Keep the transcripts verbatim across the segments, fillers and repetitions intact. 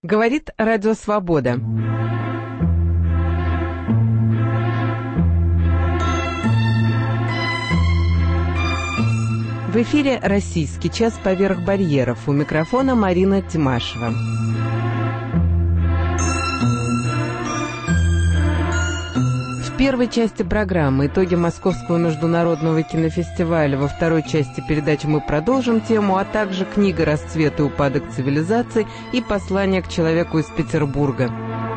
Говорит Радио Свобода. В эфире «Российский час поверх барьеров». У микрофона Марина Тимашева. В первой части программы итоги Московского международного кинофестиваля, во второй части передачи мы продолжим тему, а также книга «Расцвет и упадок цивилизаций» и послание к человеку из Петербурга.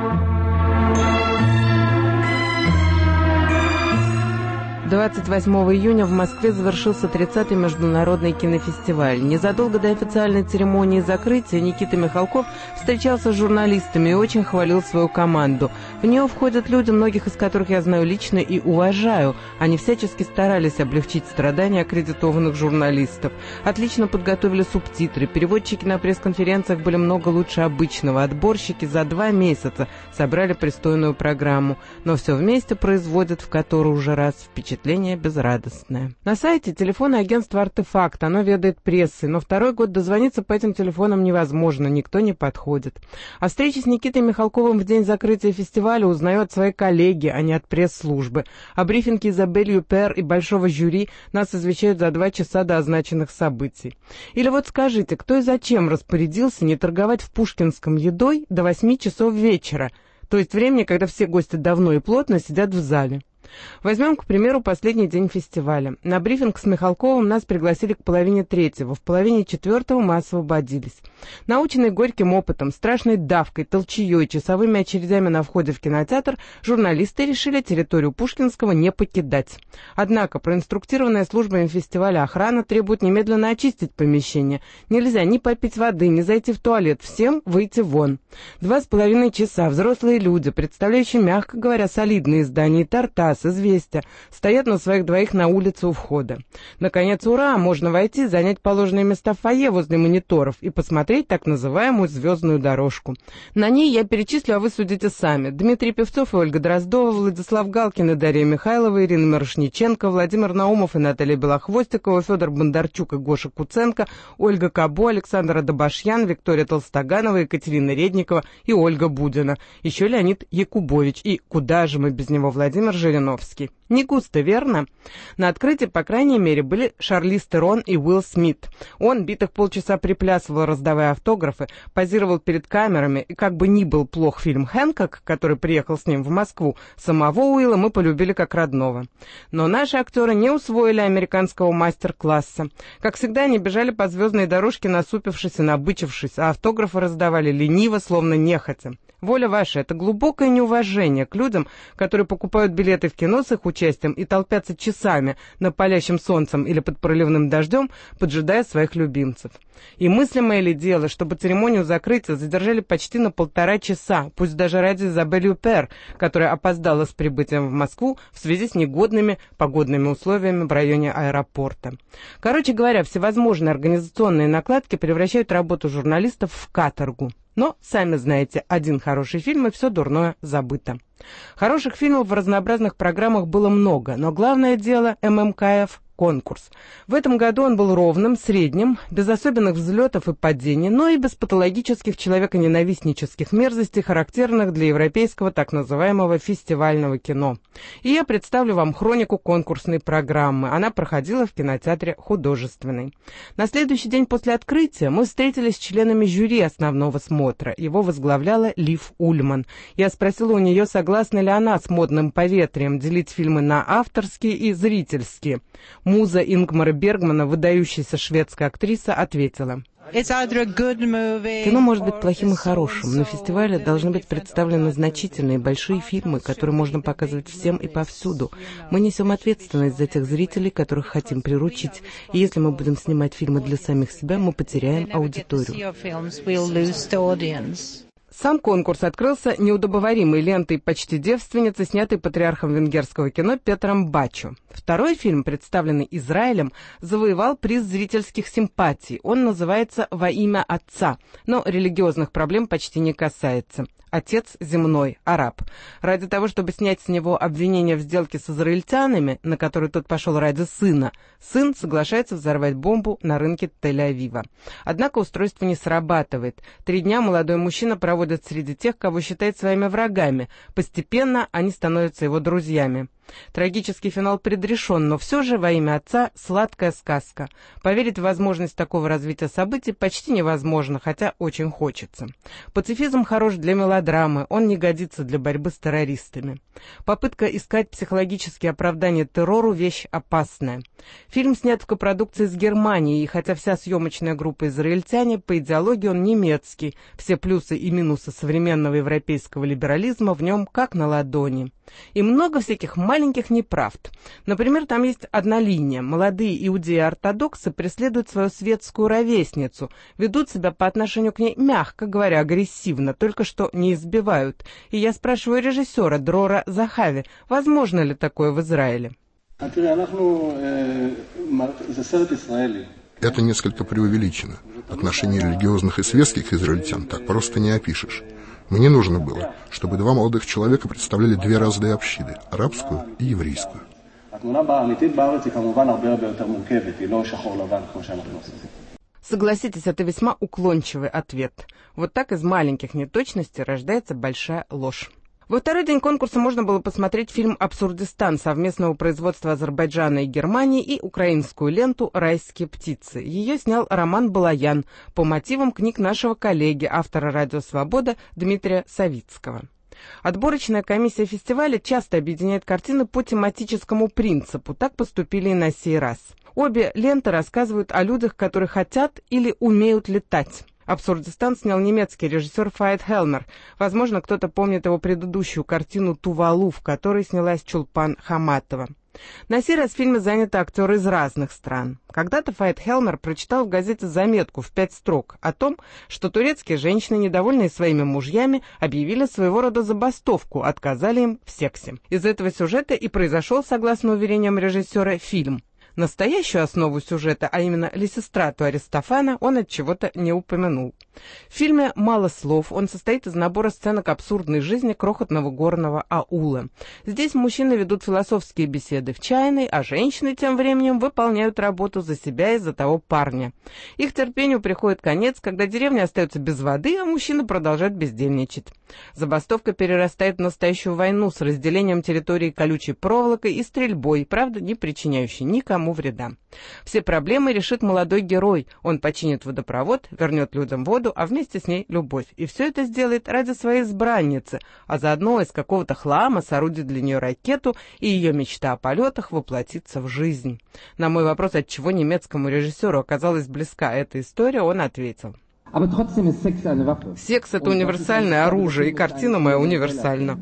двадцать восьмого июня в Москве завершился тридцатый международный кинофестиваль. Незадолго до официальной церемонии закрытия Никита Михалков встречался с журналистами и очень хвалил свою команду. В нее входят люди, многих из которых я знаю лично и уважаю. Они всячески старались облегчить страдания аккредитованных журналистов. Отлично подготовили субтитры, переводчики на пресс-конференциях были много лучше обычного. Отборщики за два месяца собрали пристойную программу. Но все вместе производят в который уже раз впечатление. Впечатление безрадостное. На сайте телефона агентства «Артефакт», оно ведает прессой, но второй год дозвониться по этим телефонам невозможно, никто не подходит. О встрече с Никитой Михалковым в день закрытия фестиваля узнаю от своей коллеги, а не от пресс-службы. О брифинге Изабель Юпер и большого жюри нас извещают за два часа до означенных событий. Или вот скажите, кто и зачем распорядился не торговать в Пушкинском едой до восьми часов вечера, то есть времени, когда все гости давно и плотно сидят в зале? Возьмем, к примеру, последний день фестиваля. На брифинг с Михалковым нас пригласили к половине третьего, в половине четвертого мы освободились. Наученные горьким опытом, страшной давкой, толчеей, часовыми очередями на входе в кинотеатр, журналисты решили территорию Пушкинского не покидать. Однако проинструктированная службами фестиваля охрана требует немедленно очистить помещение. Нельзя ни попить воды, ни зайти в туалет, всем выйти вон. Два с половиной часа взрослые люди, представляющие, мягко говоря, солидные издания «Тартас», «Известия», стоят на своих двоих на улице у входа. Наконец, ура, можно войти, занять положенные места в фойе возле мониторов и посмотреть так называемую звездную дорожку. На ней я перечислю, а вы судите сами. Дмитрий Певцов и Ольга Дроздова, Владислав Галкин и Дарья Михайлова, Ирина Мирошниченко, Владимир Наумов и Наталья Белохвостикова, Федор Бондарчук и Гоша Куценко, Ольга Кабо, Александр Адабашьян, Виктория Толстоганова, Екатерина Редникова и Ольга Будина. Еще Леонид Якубович и, куда же мы без него, Владимир Жириновский. Не густо, верно? На открытии, по крайней мере, были Шарлиз Терон и Уилл Смит. Он битых полчаса приплясывал, раздавая автографы, позировал перед камерами, и как бы ни был плох фильм «Хэнкок», который приехал с ним в Москву, самого Уилла мы полюбили как родного. Но наши актеры не усвоили американского мастер-класса. Как всегда, они бежали по звездной дорожке, насупившись и набычившись, а автографы раздавали лениво, словно нехотя. Воля ваша — это глубокое неуважение к людям, которые покупают билеты в кино с их участием и толпятся часами на палящем солнцем или под проливным дождем, поджидая своих любимцев. И мыслимое ли дело, чтобы церемонию закрытия задержали почти на полтора часа, пусть даже ради Изабель Юпер, которая опоздала с прибытием в Москву в связи с негодными погодными условиями в районе аэропорта. Короче говоря, всевозможные организационные накладки превращают работу журналистов в каторгу. Но, сами знаете, один хороший фильм, и все дурное забыто. Хороших фильмов в разнообразных программах было много, но главное дело эм эм ка эф – конкурс. В этом году он был ровным, средним, без особенных взлетов и падений, но и без патологических человеконенавистнических мерзостей, характерных для европейского так называемого фестивального кино. И я представлю вам хронику конкурсной программы. Она проходила в кинотеатре «Художественный». На следующий день после открытия мы встретились с членами жюри основного смотра. Его возглавляла Лив Ульман. Я спросила у нее, согласна ли она с модным поветрием делить фильмы на авторские и зрительские. Муза Ингмара Бергмана, выдающаяся шведская актриса, ответила: кино может быть плохим и хорошим, но фестивале должны быть представлены значительные большие фильмы, которые можно показывать всем и повсюду. Мы несем ответственность за тех зрителей, которых хотим приручить, и если мы будем снимать фильмы для самих себя, мы потеряем аудиторию. Сам конкурс открылся неудобоваримой лентой «Почти девственницы», снятой патриархом венгерского кино Петром Бачо. Второй фильм, представленный Израилем, завоевал приз зрительских симпатий. Он называется «Во имя Отца», но религиозных проблем почти не касается. Отец земной, араб. Ради того, чтобы снять с него обвинение в сделке с израильтянами, на который тот пошел ради сына, сын соглашается взорвать бомбу на рынке Тель-Авива. Однако устройство не срабатывает. Три дня молодой мужчина проводит среди тех, кого считает своими врагами. Постепенно они становятся его друзьями. Трагический финал предрешен, но все же во имя отца сладкая сказка. Поверить в возможность такого развития событий почти невозможно, хотя очень хочется. Пацифизм хорош для мелодрамы, он не годится для борьбы с террористами. Попытка искать психологические оправдания террору – вещь опасная. Фильм снят в копродукции с Германией, и хотя вся съемочная группа израильтяне, по идеологии он немецкий, все плюсы и минусы современного европейского либерализма в нем как на ладони. И много всяких маленьких неправд. Например, там есть одна линия. Молодые иудеи-ортодоксы преследуют свою светскую ровесницу, ведут себя по отношению к ней, мягко говоря, агрессивно, только что не избивают. И я спрашиваю режиссера Дрора Захави, возможно ли такое в Израиле? Это несколько преувеличено. Отношения религиозных и светских израильтян так просто не опишешь. Мне нужно было, чтобы два молодых человека представляли две разные общины – арабскую и еврейскую. Согласитесь, это весьма уклончивый ответ. Вот так из маленьких неточностей рождается большая ложь. Во второй день конкурса можно было посмотреть фильм «Абсурдистан» совместного производства Азербайджана и Германии и украинскую ленту «Райские птицы». Ее снял Роман Балаян по мотивам книг нашего коллеги, автора «Радио Свобода» Дмитрия Савицкого. Отборочная комиссия фестиваля часто объединяет картины по тематическому принципу. Так поступили и на сей раз. Обе ленты рассказывают о людях, которые хотят или умеют летать. «Абсурдистан» снял немецкий режиссер Файет Хелмер. Возможно, кто-то помнит его предыдущую картину «Тувалу», в которой снялась Чулпан Хаматова. На сей раз в фильме заняты актеры из разных стран. Когда-то Файет Хелмер прочитал в газете заметку в пять строк о том, что турецкие женщины, недовольные своими мужьями, объявили своего рода забастовку, отказали им в сексе. Из этого сюжета и произошел, согласно уверениям режиссера, фильм. Настоящую основу сюжета, а именно Лисистрату Аристофана, он от чего-то не упомянул. В фильме мало слов, он состоит из набора сценок абсурдной жизни крохотного горного аула. Здесь мужчины ведут философские беседы в чайной, а женщины тем временем выполняют работу за себя и за того парня. Их терпению приходит конец, когда деревня остается без воды, а мужчины продолжают бездельничать. Забастовка перерастает в настоящую войну с разделением территории колючей проволокой и стрельбой, правда, не причиняющей никому вреда. Все проблемы решит молодой герой. Он починит водопровод, вернет людям воду, а вместе с ней любовь. И все это сделает ради своей избранницы, а заодно из какого-то хлама соорудит для нее ракету, и ее мечта о полетах воплотится в жизнь. На мой вопрос, отчего немецкому режиссеру оказалась близка эта история, он ответил: «Секс — это универсальное оружие, и картина моя универсальна».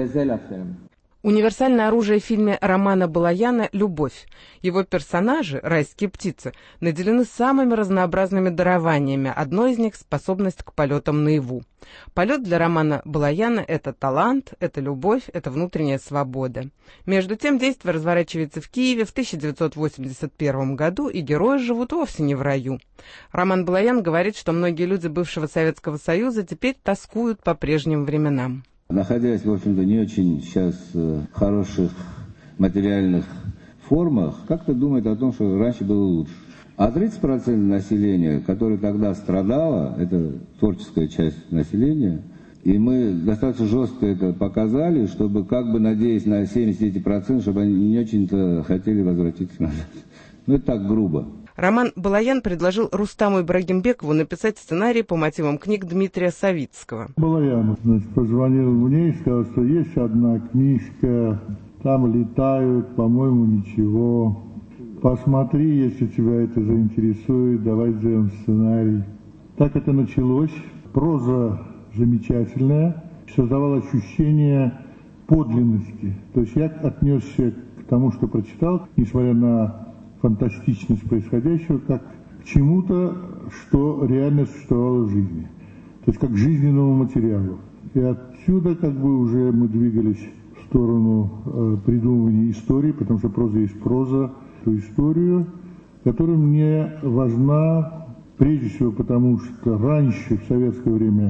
Универсальное оружие в фильме Романа Балаяна — любовь. Его персонажи, райские птицы, наделены самыми разнообразными дарованиями. Одно из них — способность к полетам наяву. Полет для Романа Балаяна — это талант, это любовь, это внутренняя свобода. Между тем, действие разворачивается в Киеве в тысяча девятьсот восемьдесят первом году, и герои живут вовсе не в раю. Роман Балаян говорит, что многие люди бывшего Советского Союза теперь тоскуют по прежним временам. Находясь, в общем-то, не очень сейчас в хороших материальных формах, как-то думает о том, что раньше было лучше. А тридцать процентов населения, которое тогда страдало, это творческая часть населения, и мы достаточно жестко это показали, чтобы, как бы надеясь на семьдесят процентов, чтобы они не очень-то хотели возвратиться назад. Ну, это так грубо. Роман Балаян предложил Рустаму Ибрагимбекову написать сценарий по мотивам книг Дмитрия Савицкого. Балаян, значит, позвонил мне и сказал, что есть одна книжка, там летают, по-моему, ничего. Посмотри, если тебя это заинтересует, давай сделаем сценарий. Так это началось. Проза замечательная, создавала ощущение подлинности. То есть я отнесся к тому, что прочитал, несмотря на фантастичность происходящего, как к чему-то, что реально существовало в жизни. То есть как к жизненному материалу. И отсюда как бы уже мы двигались в сторону э, придумывания истории, потому что проза есть проза, ту историю, которая мне важна прежде всего потому, что раньше, в советское время,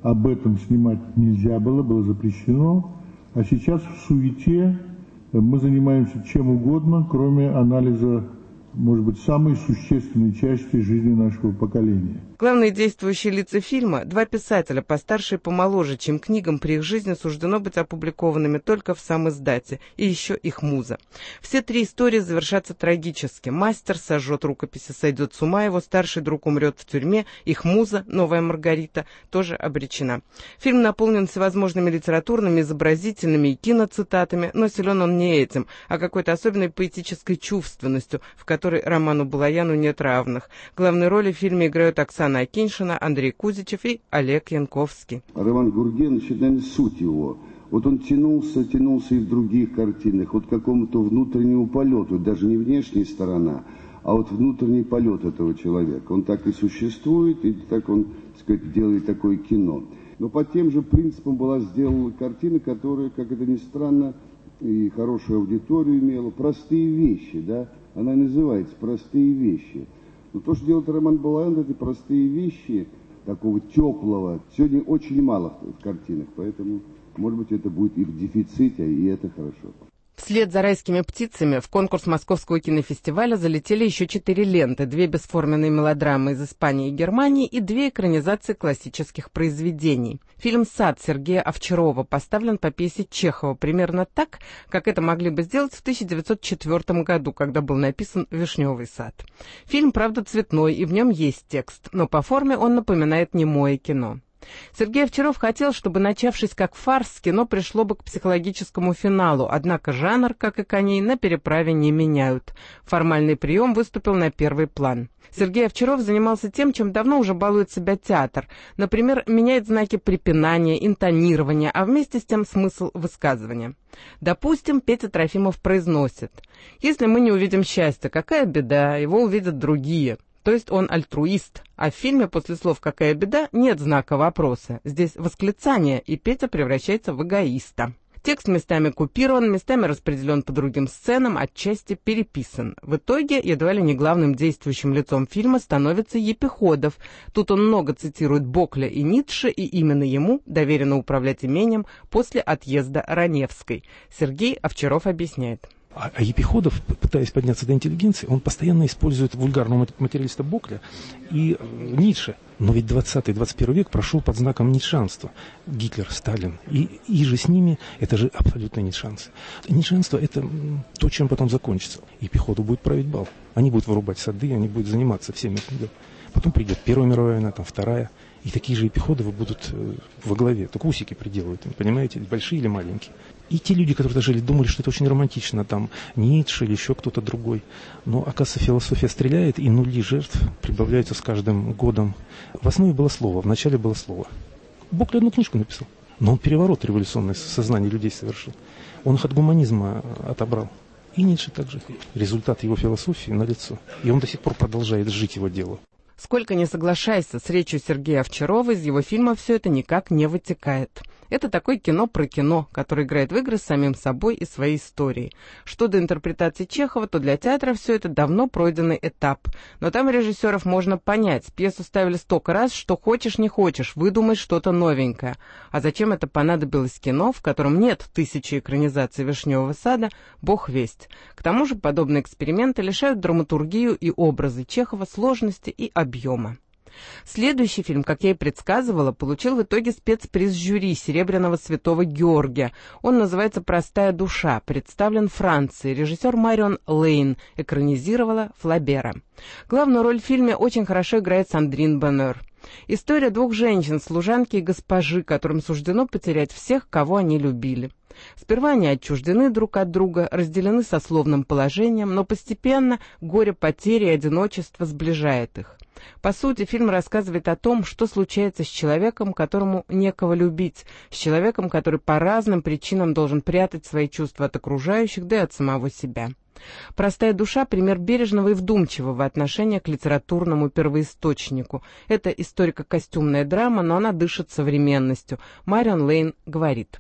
об этом снимать нельзя было, было запрещено. А сейчас в суете мы занимаемся чем угодно, кроме анализа, может быть, самой существенной части жизни нашего поколения. Главные действующие лица фильма – два писателя, постарше и помоложе, чем книгам при их жизни суждено быть опубликованными только в самиздате, и еще их муза. Все три истории завершатся трагически. Мастер сожжет рукописи, сойдет с ума, его старший друг умрет в тюрьме, их муза, новая Маргарита, тоже обречена. Фильм наполнен всевозможными литературными, изобразительными и киноцитатами, но силен он не этим, а какой-то особенной поэтической чувственностью, в которой Роману Балаяну нет равных. Главные роли в фильме играют Оксана Акиньшина, Андрей Кузичев и Олег Янковский. Роман Гургенович, наверное, суть его. Вот он тянулся, тянулся и в других картинах, вот к какому-то внутреннему полету, даже не внешняя сторона, а вот внутренний полет этого человека. Он так и существует, и так он, так сказать, делает такое кино. Но по тем же принципам была сделана картина, которая, как это ни странно, и хорошую аудиторию имела. Простые вещи, да, она называется «Простые вещи». Но то, что делает Роман Балаян, эти простые вещи, такого теплого, сегодня очень мало в картинах, поэтому, может быть, это будет и в дефиците, и это хорошо. Вслед за «Райскими птицами» в конкурс Московского кинофестиваля залетели еще четыре ленты, две бесформенные мелодрамы из Испании и Германии и две экранизации классических произведений. Фильм «Сад» Сергея Овчарова поставлен по пьесе Чехова примерно так, как это могли бы сделать в тысяча девятьсот четвёртом году, когда был написан «Вишневый сад». Фильм, правда, цветной, и в нем есть текст, но по форме он напоминает немое кино. Сергей Овчаров хотел, чтобы, начавшись как фарс, кино пришло бы к психологическому финалу, однако жанр, как и коней, на переправе не меняют. Формальный прием выступил на первый план. Сергей Овчаров занимался тем, чем давно уже балует себя театр. Например, меняет знаки препинания, интонирования, а вместе с тем смысл высказывания. Допустим, Петя Трофимов произносит: «Если мы не увидим счастья, какая беда, его увидят другие». То есть он альтруист, а в фильме после слов «какая беда» нет знака вопроса. Здесь восклицание, и Петя превращается в эгоиста. Текст местами купирован, местами распределен по другим сценам, отчасти переписан. В итоге едва ли не главным действующим лицом фильма становится Епиходов. Тут он много цитирует Бокля и Ницше, и именно ему доверено управлять имением после отъезда Раневской. Сергей Овчаров объясняет. А Епиходов, пытаясь подняться до интеллигенции, он постоянно использует вульгарного материалиста Бокля и Ницше. Но ведь двадцатый-двадцать первый век прошел под знаком ницшанства. Гитлер, Сталин. И, и же с ними это же абсолютно ницшанцы. Ницшанство – это то, чем потом закончится. Епиходу будет править бал. Они будут вырубать сады, они будут заниматься всеми этим делом. Потом придет Первая мировая война, там Вторая. И такие же Епиходовы будут э, во главе. Только усики приделывают, понимаете, большие или маленькие. И те люди, которые жили, думали, что это очень романтично, там Ницше или еще кто-то другой. Но, оказывается, философия стреляет, и нули жертв прибавляются с каждым годом. В основе было слово, в начале было слово. Бокля одну книжку написал, но он переворот революционный в сознании людей совершил. Он их от гуманизма отобрал. И Ницше также. Результат его философии налицо. И он до сих пор продолжает жить его дело. Сколько ни соглашайся с речью Сергея Овчарова, из его фильма все это никак не вытекает. Это такое кино про кино, которое играет в игры с самим собой и своей историей. Что до интерпретации Чехова, то для театра все это давно пройденный этап. Но там режиссеров можно понять. Пьесу ставили столько раз, что хочешь не хочешь, выдумай что-то новенькое. А зачем это понадобилось кино, в котором нет тысячи экранизаций «Вишневого сада», бог весть. К тому же подобные эксперименты лишают драматургию и образы Чехова сложности и объема. Следующий фильм, как я и предсказывала, получил в итоге спецприз жюри Серебряного Святого Георгия. Он называется «Простая душа», представлен Францией. Режиссер Марион Лейн экранизировала Флабера. Главную роль в фильме очень хорошо играет Сандрин Боннер. История двух женщин, служанки и госпожи, которым суждено потерять всех, кого они любили. Сперва они отчуждены друг от друга, разделены сословным положением, но постепенно горе потери и одиночество сближает их. По сути, фильм рассказывает о том, что случается с человеком, которому некого любить, с человеком, который по разным причинам должен прятать свои чувства от окружающих, да и от самого себя. «Простая душа» — пример бережного и вдумчивого отношения к литературному первоисточнику. Это историко-костюмная драма, но она дышит современностью. Марион Лейн говорит.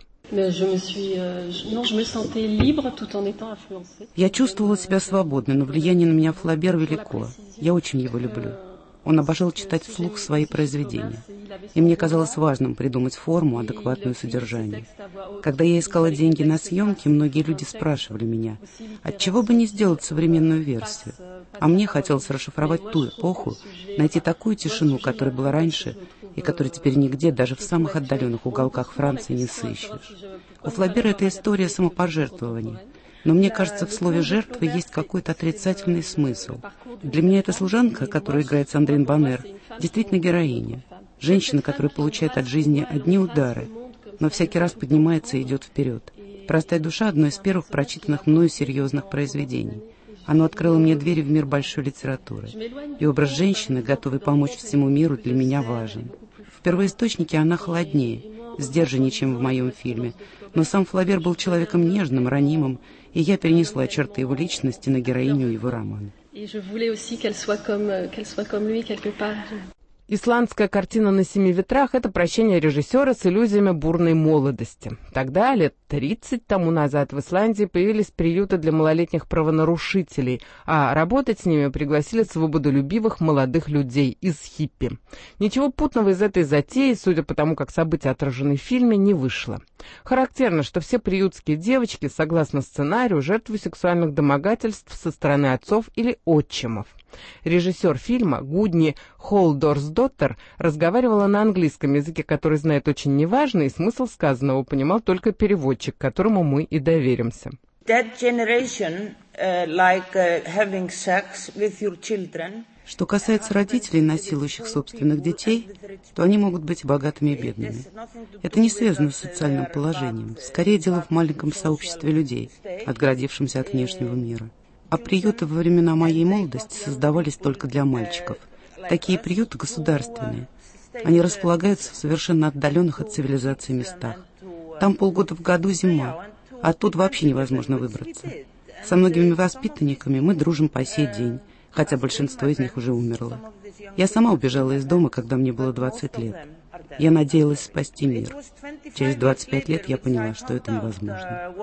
Я чувствовала себя свободной, но влияние на меня Флабер велико. Я очень его люблю. Он обожал читать вслух свои произведения. И мне казалось важным придумать форму, адекватную содержанию. Когда я искала деньги на съемки, многие люди спрашивали меня, отчего бы не сделать современную версию. А мне хотелось расшифровать ту эпоху, найти такую тишину, которая была раньше, и которой теперь нигде, даже в самых отдаленных уголках Франции, не сыщешь. У Флабера это история самопожертвования. Но мне кажется, в слове «жертва» есть какой-то отрицательный смысл. Для меня эта служанка, которую играет Сандрин Баннер, действительно героиня. Женщина, которая получает от жизни одни удары, но всякий раз поднимается и идет вперед. «Простая душа» — одно из первых прочитанных мною серьезных произведений. Оно открыло мне двери в мир большой литературы. И образ женщины, готовой помочь всему миру, для меня важен. В первоисточнике она холоднее, сдержаннее, чем в моем фильме. Но сам Флабер был человеком нежным, ранимым, и я перенесла черты его личности на героиню его романа. Исландская картина «На семи ветрах» — это прощение режиссера с иллюзиями бурной молодости. Тогда, лет тридцать тому назад, в Исландии появились приюты для малолетних правонарушителей, а работать с ними пригласили свободолюбивых молодых людей из хиппи. Ничего путного из этой затеи, судя по тому, как события отражены в фильме, не вышло. Характерно, что все приютские девочки, согласно сценарию, жертвы сексуальных домогательств со стороны отцов или отчимов. Режиссер фильма Гудни Холдорсдоттер разговаривала на английском языке, который знает очень неважный, и смысл сказанного понимал только переводчик, которому мы и доверимся. Что касается родителей, насилующих собственных детей, то они могут быть богатыми и бедными. Это не связано с социальным положением, скорее дело в маленьком сообществе людей, отгородившемся от внешнего мира. А приюты во времена моей молодости создавались только для мальчиков. Такие приюты государственные. Они располагаются в совершенно отдаленных от цивилизации местах. Там полгода в году зима, а оттуда вообще невозможно выбраться. Со многими воспитанниками мы дружим по сей день, хотя большинство из них уже умерло. Я сама убежала из дома, когда мне было двадцать лет. Я надеялась спасти мир. Через двадцать пять лет я поняла, что это невозможно.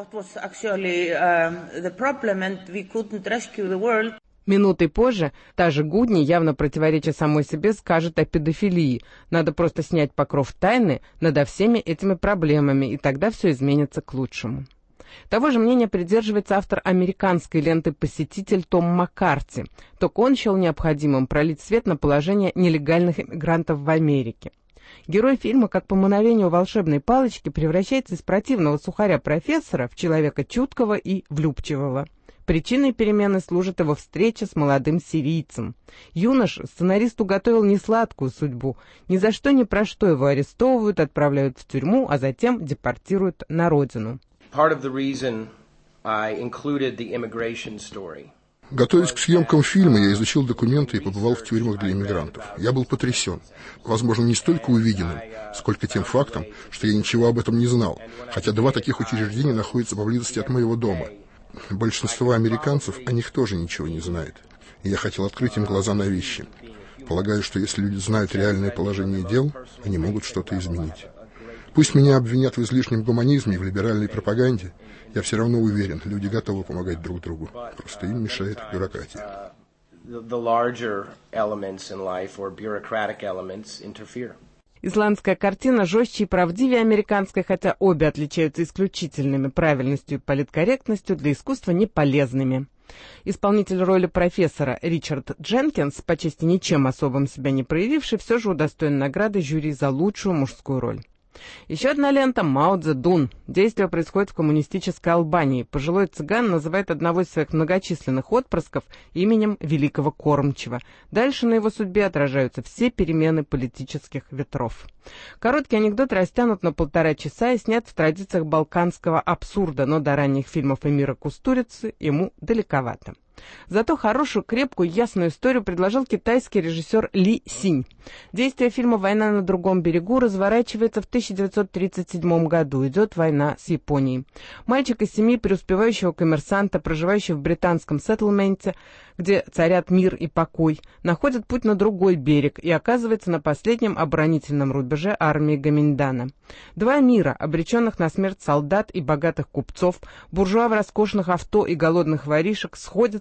Минутой позже та же Гудни, явно противореча самой себе, скажет о педофилии. Надо просто снять покров тайны над всеми этими проблемами, и тогда все изменится к лучшему. Того же мнения придерживается автор американской ленты «Посетитель» Том Маккарти. Только он счел необходимым пролить свет на положение нелегальных иммигрантов в Америке. Герой фильма, как по мановению волшебной палочки, превращается из противного сухаря-профессора в человека чуткого и влюбчивого. Причиной перемены служит его встреча с молодым сирийцем. Юноша сценаристу готовил несладкую судьбу. Ни за что ни про что его арестовывают, отправляют в тюрьму, а затем депортируют на родину. Готовясь к съемкам фильма, я изучил документы и побывал в тюрьмах для иммигрантов. Я был потрясен. Возможно, не столько увиденным, сколько тем фактом, что я ничего об этом не знал, хотя два таких учреждения находятся поблизости от моего дома. Большинство американцев о них тоже ничего не знает. И я хотел открыть им глаза на вещи. Полагаю, что если люди знают реальное положение дел, они могут что-то изменить. Пусть меня обвинят в излишнем гуманизме и в либеральной пропаганде, я все равно уверен, люди готовы помогать друг другу. Просто им мешает бюрократия. Исландская картина жестче и правдивее американской, хотя обе отличаются исключительными правильностью и политкорректностью, для искусства не полезными. Исполнитель роли профессора Ричард Дженкинс, по чести ничем особым себя не проявивший, все же удостоен награды жюри за лучшую мужскую роль. Еще одна лента «Мао Цзэдун». Действие происходит в коммунистической Албании. Пожилой цыган называет одного из своих многочисленных отпрысков именем Великого Кормчего. Дальше на его судьбе отражаются все перемены политических ветров. Короткий анекдот растянут на полтора часа и снят в традициях балканского абсурда, но до ранних фильмов Эмира Кустурицы ему далековато. Зато хорошую, крепкую, ясную историю предложил китайский режиссер Ли Синь. Действие фильма «Война на другом берегу» разворачивается в тысяча девятьсот тридцать седьмом году. Идет война с Японией. Мальчик из семьи преуспевающего коммерсанта, проживающий в британском сеттельменте, где царят мир и покой, находит путь на другой берег и оказывается на последнем оборонительном рубеже армии Гаминьдана. Два мира, обреченных на смерть солдат и богатых купцов, буржуа в роскошных авто и голодных воришек, сходятся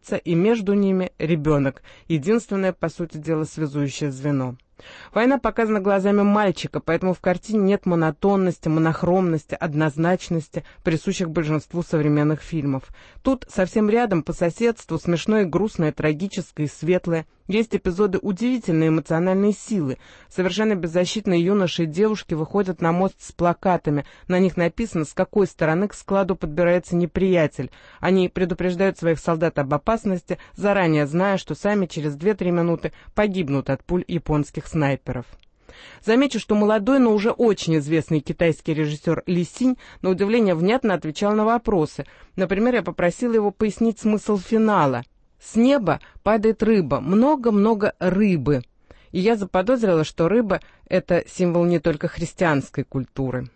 лица, и между ними ребенок, единственное, по сути дела, связующее звено. Война показана глазами мальчика, поэтому в картине нет монотонности, монохромности, однозначности, присущих большинству современных фильмов. Тут совсем рядом, по соседству, смешное, грустное, трагическое и светлое. Есть эпизоды удивительной эмоциональной силы. Совершенно беззащитные юноши и девушки выходят на мост с плакатами. На них написано, с какой стороны к складу подбирается неприятель. Они предупреждают своих солдат об опасности, заранее зная, что сами через две-три минуты погибнут от пуль японских снайперов. Замечу, что молодой, но уже очень известный китайский режиссер Ли Синь на удивление внятно отвечал на вопросы. Например, я попросила его пояснить смысл финала. С неба падает рыба, много-много рыбы. И я заподозрила, что рыба – это символ не только христианской культуры.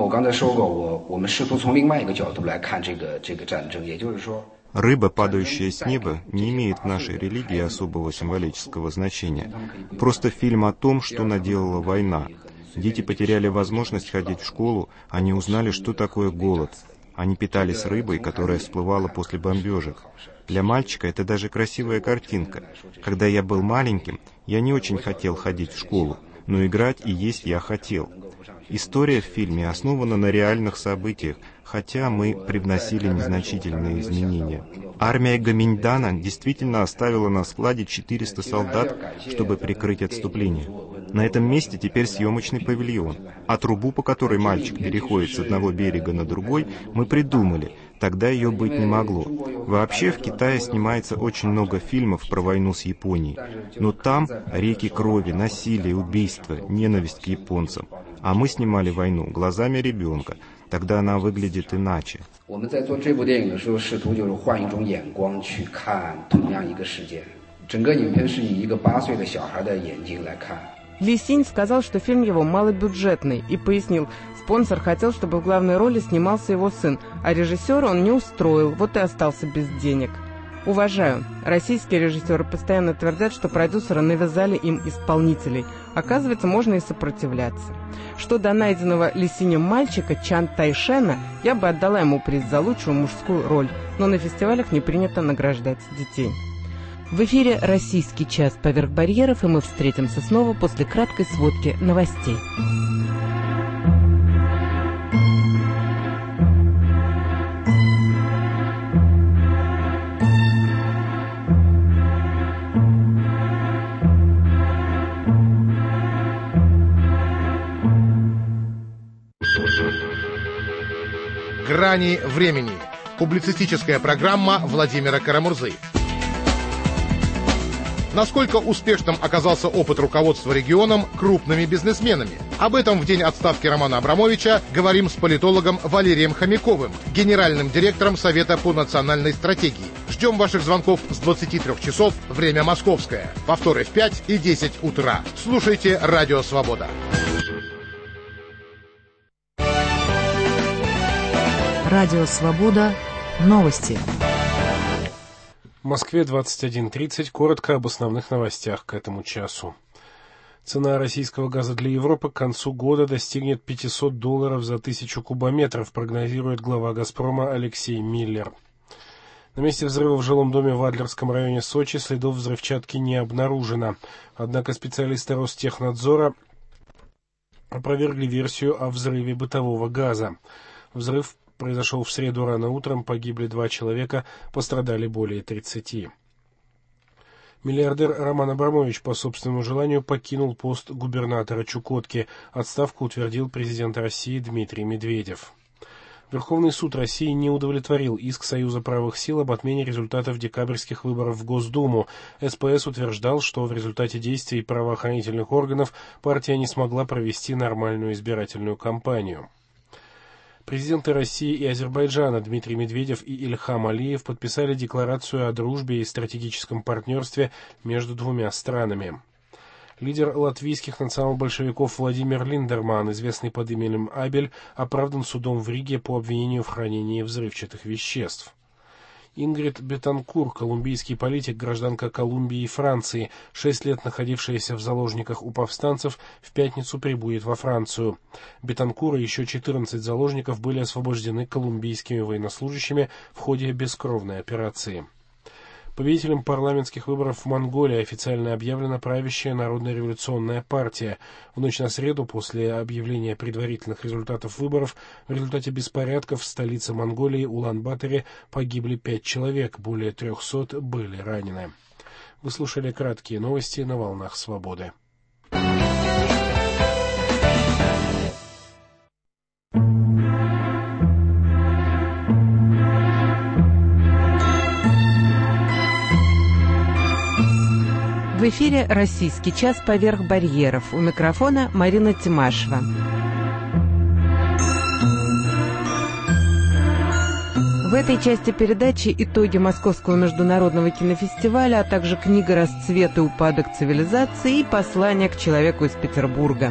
Рыба, падающая с неба, не имеет в нашей религии особого символического значения. Просто фильм о том, что наделала война. Дети потеряли возможность ходить в школу, они узнали, что такое голод. Они питались рыбой, которая всплывала после бомбежек. Для мальчика это даже красивая картинка. Когда я был маленьким, я не очень хотел ходить в школу, но играть и есть я хотел. История в фильме основана на реальных событиях, хотя мы привносили незначительные изменения. Армия Гоминьдана действительно оставила на складе четыреста солдат, чтобы прикрыть отступление. На этом месте теперь съемочный павильон, а трубу, по которой мальчик переходит с одного берега на другой, мы придумали. Тогда ее быть не могло. Вообще в Китае снимается очень много фильмов про войну с Японией. Но там реки крови, насилие, убийства, ненависть к японцам. А мы снимали войну глазами ребенка. Тогда она выглядит иначе. Ли Синь сказал, что фильм его малобюджетный, и пояснил, спонсор хотел, чтобы в главной роли снимался его сын, а режиссера он не устроил, вот и остался без денег. Уважаю. Российские режиссеры постоянно твердят, что продюсеры навязали им исполнителей. Оказывается, можно и сопротивляться. Что до найденного Ли Синем мальчика Чан Тайшена, я бы отдала ему приз за лучшую мужскую роль, но на фестивалях не принято награждать детей. В эфире «Российский час поверх барьеров», и мы встретимся снова после краткой сводки новостей. «Грани времени». Публицистическая программа Владимира Карамурзы. Насколько успешным оказался опыт руководства регионом крупными бизнесменами? Об этом в день отставки Романа Абрамовича говорим с политологом Валерием Хомяковым, генеральным директором Совета по национальной стратегии. Ждем ваших звонков с двадцати трёх часов, время московское. Повторы в пять и десять утра. Слушайте «Радио Свобода». Радио Свобода. Новости. В Москве двадцать один тридцать. Коротко об основных новостях к этому часу. Цена российского газа для Европы к концу года достигнет пятьсот долларов за тысячу кубометров, прогнозирует глава «Газпрома» Алексей Миллер. На месте взрыва в жилом доме в Адлерском районе Сочи следов взрывчатки не обнаружено. Однако специалисты Ростехнадзора опровергли версию о взрыве бытового газа. Взрыв произошел в среду рано утром, погибли два человека, пострадали более тридцати. Миллиардер Роман Абрамович по собственному желанию покинул пост губернатора Чукотки. Отставку утвердил президент России Дмитрий Медведев. Верховный суд России не удовлетворил иск Союза правых сил об отмене результатов декабрьских выборов в Госдуму. эс пэ эс утверждал, что в результате действий правоохранительных органов партия не смогла провести нормальную избирательную кампанию. Президенты России и Азербайджана Дмитрий Медведев и Ильхам Алиев подписали декларацию о дружбе и стратегическом партнерстве между двумя странами. Лидер латвийских национал-большевиков Владимир Линдерман, известный под именем Абель, оправдан судом в Риге по обвинению в хранении взрывчатых веществ. Ингрид Бетанкур, колумбийский политик, гражданка Колумбии и Франции, шесть лет находившаяся в заложниках у повстанцев, в пятницу прибудет во Францию. Бетанкур и еще четырнадцать заложников были освобождены колумбийскими военнослужащими в ходе бескровной операции. Победителем парламентских выборов в Монголии официально объявлена правящая Народная революционная партия. В ночь на среду, после объявления предварительных результатов выборов, в результате беспорядков в столице Монголии Улан-Баторе погибли пять человек, более трехсот были ранены. Вы слушали краткие новости на волнах свободы. В эфире «Российский час. Поверх барьеров». У микрофона Марина Тимашева. В этой части передачи итоги Московского международного кинофестиваля, а также книга «Расцвет и упадок цивилизации» и послание к человеку из Петербурга.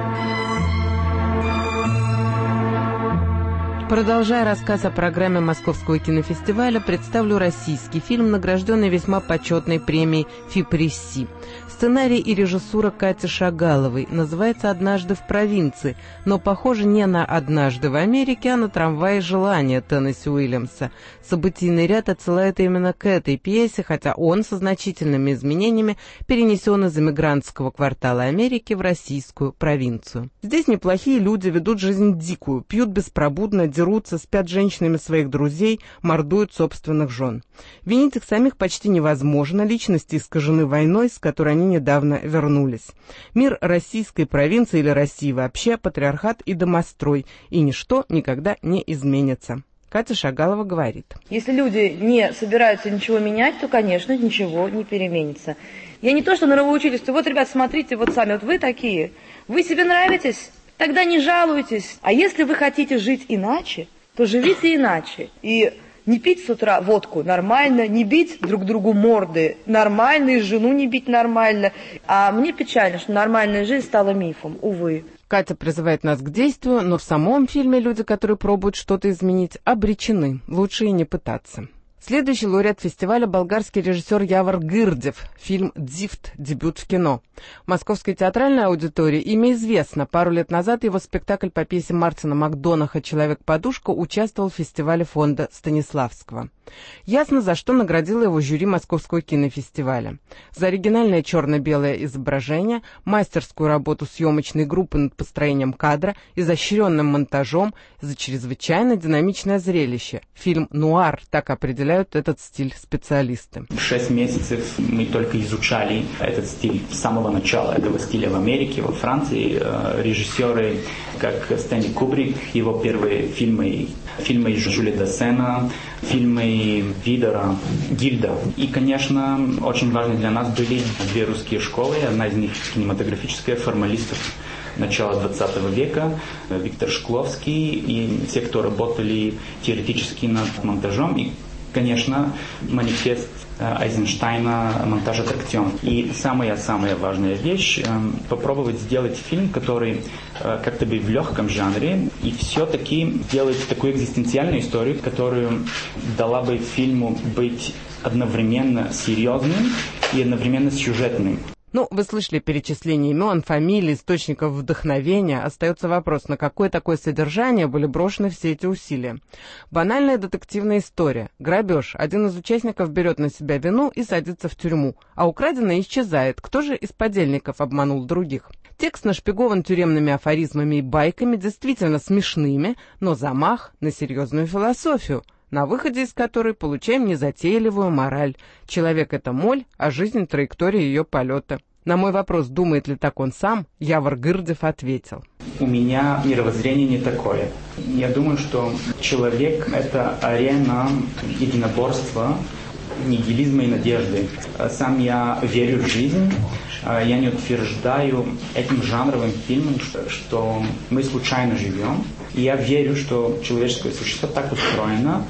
Продолжая рассказ о программе Московского кинофестиваля, представлю российский фильм, награжденный весьма почетной премией ФИПРИССИ. Сценарий и режиссура Кати Шагаловой. Называется «Однажды в провинции», но похоже не на «Однажды в Америке», а на «Трамвай желания» Теннесси Уильямса. Событийный ряд отсылает именно к этой пьесе, хотя он со значительными изменениями перенесен из эмигрантского квартала Америки в российскую провинцию. Здесь неплохие люди ведут жизнь дикую, пьют беспробудно, дерутся, спят с женщинами своих друзей, мордуют собственных жен. Винить их самих почти невозможно, личности искажены войной, с которой они недавно вернулись. Мир российской провинции или России вообще патриархат и домострой, и ничто никогда не изменится. Катя Шагалова говорит. Если люди не собираются ничего менять, то, конечно, ничего не переменится. Я не то, что нравоучительство. Вот, ребят, смотрите, вот сами, вот вы такие. Вы себе нравитесь? Тогда не жалуйтесь. А если вы хотите жить иначе, то живите иначе. И не пить с утра водку нормально, не бить друг другу морды нормально, и жену не бить нормально. А мне печально, что нормальная жизнь стала мифом, увы. Катя призывает нас к действию, но в самом фильме люди, которые пробуют что-то изменить, обречены. Лучше и не пытаться. Следующий лауреат фестиваля — болгарский режиссер Явор Гырдев. Фильм «Дзифт. Дебют в кино». Московской театральной аудитории имя известно. Пару лет назад его спектакль по пьесе Мартина Макдонаха «Человек-подушка» участвовал в фестивале фонда Станиславского. Ясно, за что наградило его жюри Московского кинофестиваля. За оригинальное черно-белое изображение, мастерскую работу съемочной группы над построением кадра, изощренным монтажом, за чрезвычайно динамичное зрелище. Фильм «Нуар», так определяют этот стиль специалисты. Шесть месяцев мы только изучали этот стиль с самого начала этого стиля в Америке, во Франции. Режиссеры, как Стэнли Кубрик, его первые фильмы, фильмы Жюля Дассена, фильмы Видера, Гильда. И, конечно, очень важны для нас были две русские школы. Одна из них кинематографическая, формалистов начала двадцатого века, Виктор Шкловский и те, кто работали теоретически над монтажом. И, конечно, манифест Айзенштейна «Монтаж аттракцион». И самая-самая важная вещь – попробовать сделать фильм, который как-то бы в легком жанре, и все-таки делать такую экзистенциальную историю, которую дала бы фильму быть одновременно серьезным и одновременно сюжетным. Ну, вы слышали перечисление имен, фамилий, источников вдохновения. Остается вопрос, на какое такое содержание были брошены все эти усилия. Банальная детективная история. Грабеж. Один из участников берет на себя вину и садится в тюрьму, а украденное исчезает. Кто же из подельников обманул других? Текст нашпигован тюремными афоризмами и байками, действительно смешными, но замах на серьезную философию, на выходе из которой получаем незатейливую мораль. Человек — это моль, а жизнь — траектория ее полета. На мой вопрос, думает ли так он сам, Явор Гырдев ответил. У меня мировоззрение не такое. Я думаю, что человек — это арена единоборства, нигилизма и надежды. Сам я верю в жизнь. Я не утверждаю этим жанровым фильмом, что мы случайно живем. И я верю, что человеческое существо так устроено,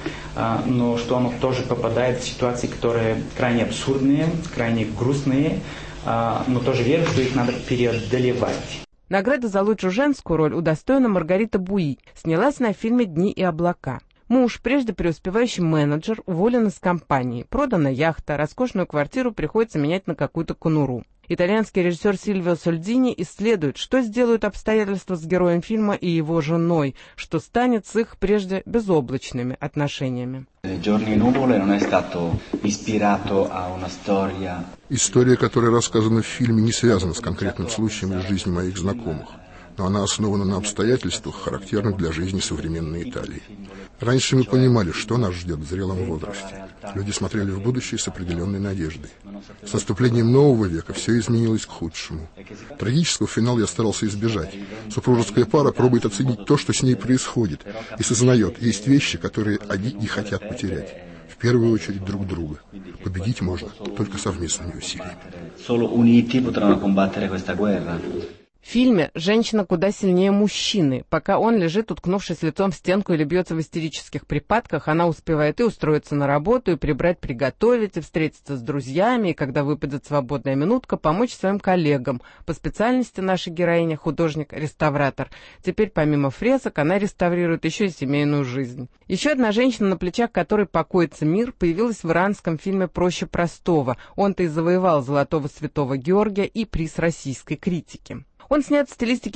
но что оно тоже попадает в ситуации, которые крайне абсурдные, крайне грустные, но тоже верю, что их надо преодолевать. Награда за лучшую женскую роль удостоена Маргарита Буи. Снялась на фильме «Дни и облака». Муж, прежде преуспевающий менеджер, уволен из компании. Продана яхта, роскошную квартиру приходится менять на какую-то конуру. Итальянский режиссер Сильвио Сольдини исследует, что сделают обстоятельства с героем фильма и его женой, что станет с их прежде безоблачными отношениями. История, которая рассказана в фильме, не связана с конкретным случаем из жизни моих знакомых, но она основана на обстоятельствах, характерных для жизни современной Италии. Раньше мы понимали, что нас ждет в зрелом возрасте. Люди смотрели в будущее с определенной надеждой. С наступлением нового века все изменилось к худшему. Трагического финала я старался избежать. Супружеская пара пробует оценить то, что с ней происходит, и сознает, есть вещи, которые они не хотят потерять. В первую очередь друг друга. Победить можно только совместными усилиями. В фильме женщина куда сильнее мужчины. Пока он лежит, уткнувшись лицом в стенку или бьется в истерических припадках, она успевает и устроиться на работу, и прибрать, приготовить, и встретиться с друзьями, и, когда выпадет свободная минутка, помочь своим коллегам. По специальности наша героиня — художник-реставратор. Теперь, помимо фресок, она реставрирует еще и семейную жизнь. Еще одна женщина, на плечах которой покоится мир, появилась в иранском фильме «Проще простого». Он-то и завоевал Золотого Святого Георгия и приз российской критики. Он снят в стилистике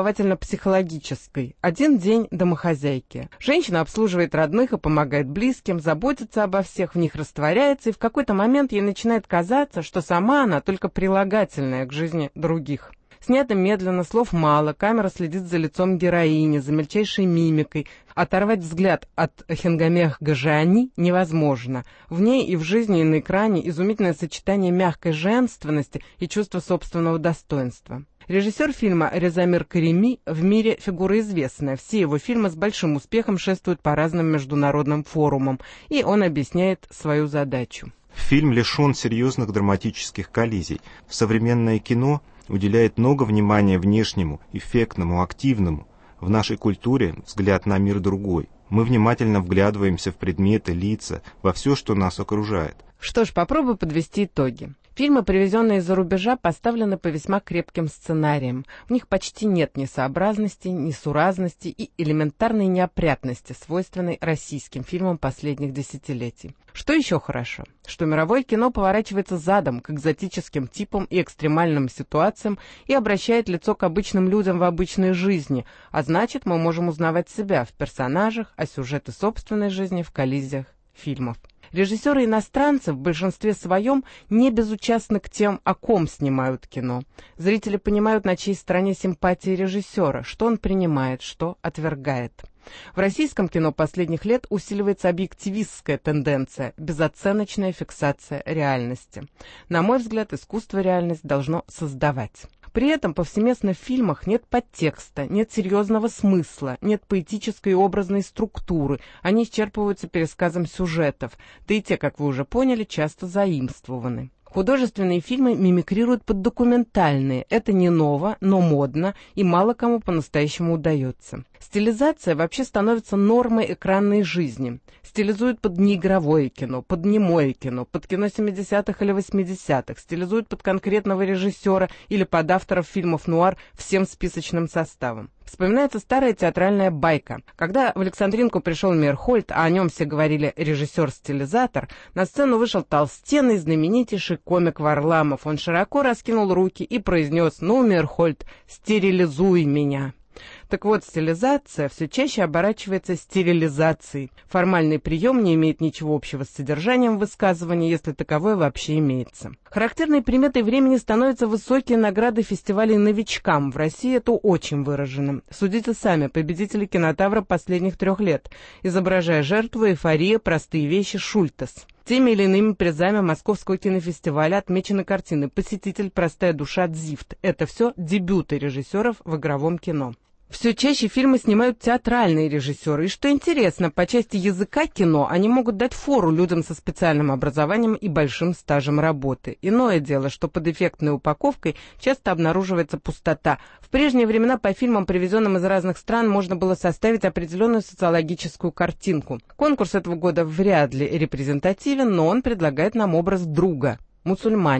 повествовательно-психологической. Один день домохозяйки. Женщина обслуживает родных и помогает близким, заботится обо всех, в них растворяется, и в какой-то момент ей начинает казаться, что сама она только прилагательная к жизни других. Снято медленно, слов мало, камера следит за лицом героини, за мельчайшей мимикой. Оторвать взгляд от Хенгамех Гажиани невозможно. В ней и в жизни, и на экране изумительное сочетание мягкой женственности и чувства собственного достоинства. Режиссер фильма Резамир Карими в мире фигура известная. Все его фильмы с большим успехом шествуют по разным международным форумам, и он объясняет свою задачу. Фильм лишен серьезных драматических коллизий. Современное кино уделяет много внимания внешнему, эффектному, активному. В нашей культуре взгляд на мир другой. Мы внимательно вглядываемся в предметы, лица, во все, что нас окружает. Что ж, попробую подвести итоги. Фильмы, привезенные из-за рубежа, поставлены по весьма крепким сценариям. В них почти нет несообразности, несуразности и элементарной неопрятности, свойственной российским фильмам последних десятилетий. Что еще хорошо? Что мировое кино поворачивается задом к экзотическим типам и экстремальным ситуациям и обращает лицо к обычным людям в обычной жизни, а значит, мы можем узнавать себя в персонажах, а сюжеты собственной жизни в коллизиях фильмов. Режиссеры иностранцы в большинстве своем не безучастны к тем, о ком снимают кино. Зрители понимают, на чьей стороне симпатии режиссера, что он принимает, что отвергает. В российском кино последних лет усиливается объективистская тенденция, безоценочная фиксация реальности. На мой взгляд, искусство реальность должно создавать. При этом повсеместно в фильмах нет подтекста, нет серьезного смысла, нет поэтической и образной структуры, они исчерпываются пересказом сюжетов, да и те, как вы уже поняли, часто заимствованы. Художественные фильмы мимикрируют под документальные. Это не ново, но модно, и мало кому по-настоящему удается. Стилизация вообще становится нормой экранной жизни. Стилизуют под неигровое кино, под немое кино, под кино семидесятых или восьмидесятых, стилизуют под конкретного режиссера или под авторов фильмов нуар всем списочным составом. Вспоминается старая театральная байка. Когда в Александринку пришел Мейерхольд, а о нем все говорили режиссер-стилизатор, на сцену вышел толстенный знаменитейший комик Варламов. Он широко раскинул руки и произнес: «Ну, Мейерхольд, стерилизуй меня». Так вот, стилизация все чаще оборачивается стерилизацией. Формальный прием не имеет ничего общего с содержанием высказывания, если таковое вообще имеется. Характерной приметой времени становятся высокие награды фестивалей новичкам. В России это очень выражено. Судите сами, победители кинотавра последних трех лет, изображая жертву, эйфория, простые вещи, Шультес. Теми или иными призами Московского кинофестиваля отмечены картины «Посетитель», «Простая душа», «Дзифт». Это все дебюты режиссеров в игровом кино. Все чаще фильмы снимают театральные режиссеры, и, что интересно, по части языка кино они могут дать фору людям со специальным образованием и большим стажем работы. Иное дело, что под эффектной упаковкой часто обнаруживается пустота. В прежние времена по фильмам, привезенным из разных стран, можно было составить определенную социологическую картинку. Конкурс этого года вряд ли репрезентативен, но он предлагает нам образ друга, мусульманина.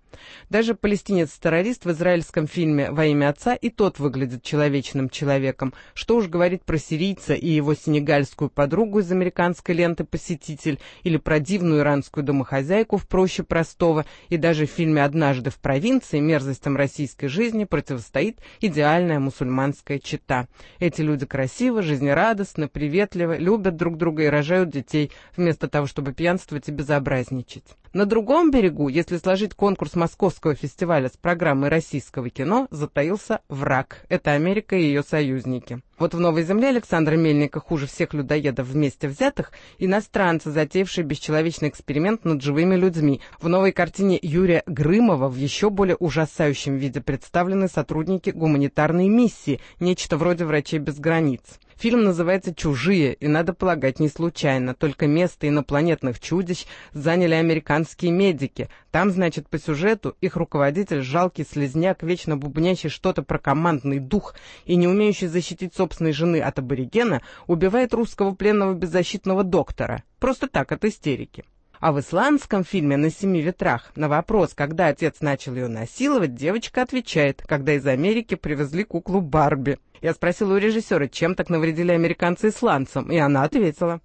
Даже палестинец-террорист в израильском фильме «Во имя отца» и тот выглядит человечным человеком. Что уж говорить про сирийца и его сенегальскую подругу из американской ленты «Посетитель» или про дивную иранскую домохозяйку в «Проще простого», и даже в фильме «Однажды в провинции» мерзостям российской жизни противостоит идеальная мусульманская чета. Эти люди красивы, жизнерадостны, приветливы, любят друг друга и рожают детей, вместо того, чтобы пьянствовать и безобразничать. На другом берегу, если сложить конкурс Московского фестиваля с программой российского кино, затаился враг. Это Америка и ее союзники. Вот в «Новой земле» Александра Мельника хуже всех людоедов вместе взятых иностранцы, затеявшие бесчеловечный эксперимент над живыми людьми. В новой картине Юрия Грымова в еще более ужасающем виде представлены сотрудники гуманитарной миссии, нечто вроде «Врачей без границ». Фильм называется «Чужие», и, надо полагать, не случайно. Только место инопланетных чудищ заняли американские медики. Там, значит, по сюжету их руководитель, жалкий слизняк, вечно бубнящий что-то про командный дух и не умеющий защитить собственной жены от аборигена, убивает русского пленного беззащитного доктора. Просто так, от истерики. А в исландском фильме «На семи ветрах» на вопрос, когда отец начал ее насиловать, девочка отвечает, когда из Америки привезли куклу Барби. Я спросила у режиссера, чем так навредили американцы исландцам, и она ответила.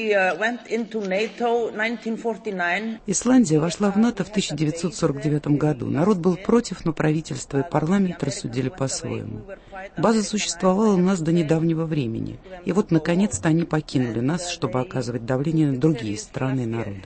Исландия вошла в НАТО в тысяча девятьсот сорок девятом году. Народ был против, но правительство и парламент рассудили по-своему. База существовала у нас до недавнего времени. И вот, наконец-то, они покинули нас, чтобы оказывать давление на другие страны и народы.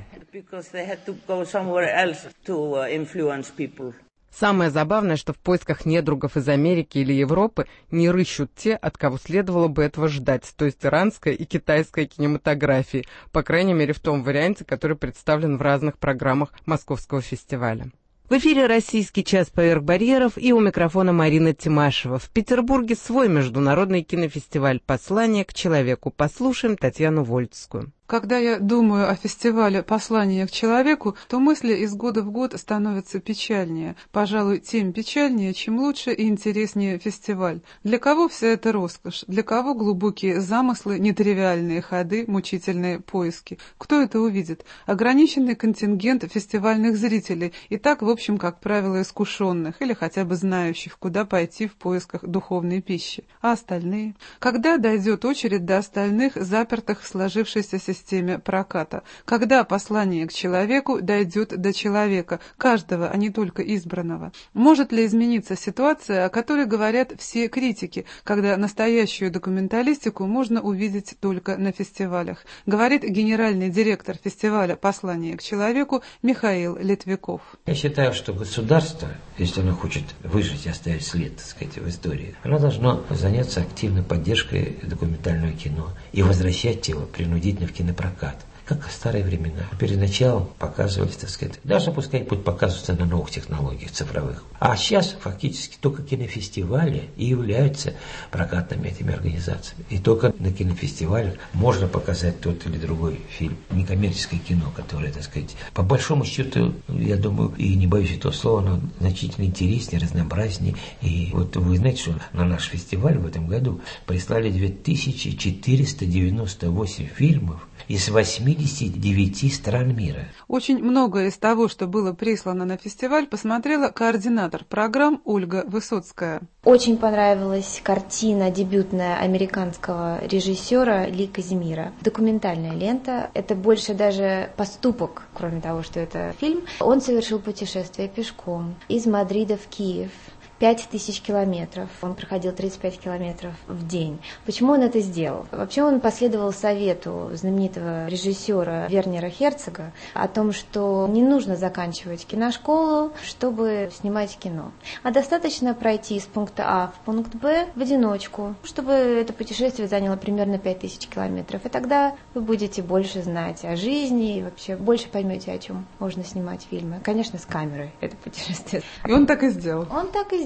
Самое забавное, что в поисках недругов из Америки или Европы не рыщут те, от кого следовало бы этого ждать, то есть иранская и китайская кинематографии, по крайней мере в том варианте, который представлен в разных программах Московского фестиваля. В эфире «Российский час поверх барьеров» и у микрофона Марина Тимашева. В Петербурге свой международный кинофестиваль «Послание к человеку». Послушаем Татьяну Вольцкую. Когда я думаю о фестивале «Послание к человеку», то мысли из года в год становятся печальнее. Пожалуй, тем печальнее, чем лучше и интереснее фестиваль. Для кого вся эта роскошь? Для кого глубокие замыслы, нетривиальные ходы, мучительные поиски? Кто это увидит? Ограниченный контингент фестивальных зрителей, и так, в общем, как правило, искушенных или хотя бы знающих, куда пойти в поисках духовной пищи. А остальные? Когда дойдет очередь до остальных, запертых в сложившейся системе? системе проката, когда послание к человеку дойдет до человека, каждого, а не только избранного. Может ли измениться ситуация, о которой говорят все критики, когда настоящую документалистику можно увидеть только на фестивалях, говорит генеральный директор фестиваля «Послание к человеку» Михаил Литвяков. Я считаю, что государство, если оно хочет выжить и оставить след, так сказать, в истории, оно должно заняться активной поддержкой документального кино и возвращать его принудительно в кино. Прокат, как в старые времена. Перед началом показывались, так сказать, даже пускай будут показываться на новых технологиях цифровых. А сейчас фактически только кинофестивали и являются прокатными этими организациями. И только на кинофестивалях можно показать тот или другой фильм. Некоммерческое кино, которое, так сказать, по большому счету, я думаю, и не боюсь этого слова, оно значительно интереснее, разнообразнее. И вот вы знаете, что на наш фестиваль в этом году прислали две тысячи четыреста девяносто восемь фильмов из восьмидесяти девяти стран мира. Очень многое из того, что было прислано на фестиваль, посмотрела координатор программ Ольга Высоцкая. Очень понравилась картина дебютная американского режиссера Ли Казимира. Документальная лента. Это больше даже поступок, кроме того, что это фильм. Он совершил путешествие пешком из Мадрида в Киев. пять тысяч километров. Он проходил тридцать пять километров в день. Почему он это сделал? Вообще он последовал совету знаменитого режиссера Вернера Херцога о том, что не нужно заканчивать киношколу, чтобы снимать кино. А достаточно пройти из пункта А в пункт Б в одиночку, чтобы это путешествие заняло примерно пять тысяч километров. И тогда вы будете больше знать о жизни и вообще больше поймете, о чем можно снимать фильмы. Конечно, с камерой это путешествие. И он так и сделал. Он так и сделал.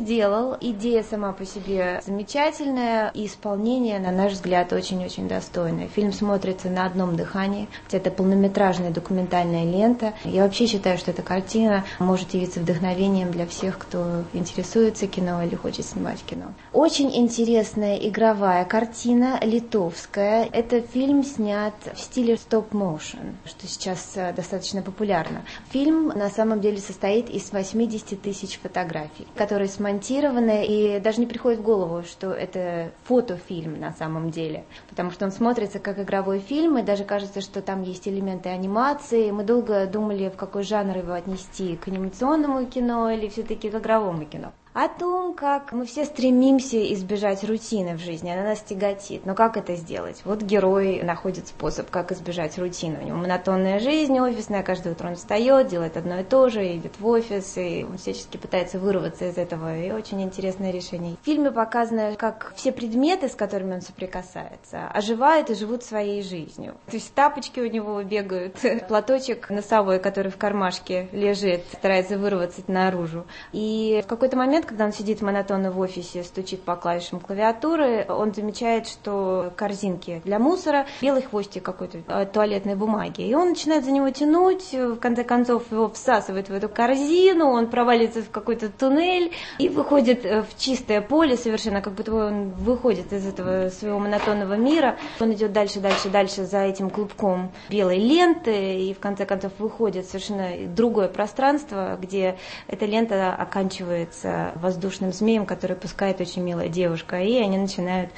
сделал. Идея сама по себе замечательная, и исполнение, на наш взгляд, очень-очень достойное. Фильм смотрится на одном дыхании. Это полнометражная документальная лента. Я вообще считаю, что эта картина может явиться вдохновением для всех, кто интересуется кино или хочет снимать кино. Очень интересная игровая картина, литовская. Это фильм снят в стиле стоп-моушен, что сейчас достаточно популярно. Фильм на самом деле состоит из восемьдесят тысяч фотографий, которые смонтированы, и даже не приходит в голову, что это фотофильм на самом деле, потому что он смотрится как игровой фильм, и даже кажется, что там есть элементы анимации. Мы долго думали, в какой жанр его отнести, к анимационному кино или все-таки к игровому кино. О том, как мы все стремимся избежать рутины в жизни, она нас тяготит. Но как это сделать? Вот герой находит способ, как избежать рутины. У него монотонная жизнь, офисная, каждое утро он встает, делает одно и то же, идет в офис, и он всячески пытается вырваться из этого. И очень интересное решение. В фильме показано, как все предметы, с которыми он соприкасается, оживают и живут своей жизнью. То есть тапочки у него бегают, платочек носовой, который в кармашке лежит, старается вырваться наружу. И в какой-то момент, когда он сидит монотонно в офисе, стучит по клавишам клавиатуры, он замечает, что корзинки для мусора, белый хвостик какой-то от туалетной бумаги. И он начинает за него тянуть, в конце концов его всасывает в эту корзину, он проваливается в какой-то туннель и выходит в чистое поле совершенно, как будто он выходит из этого своего монотонного мира. Он идет дальше, дальше, дальше за этим клубком белой ленты и в конце концов выходит в совершенно другое пространство, где эта лента оканчивается воздушным змеем, который пускает очень милая девушка, и они начинают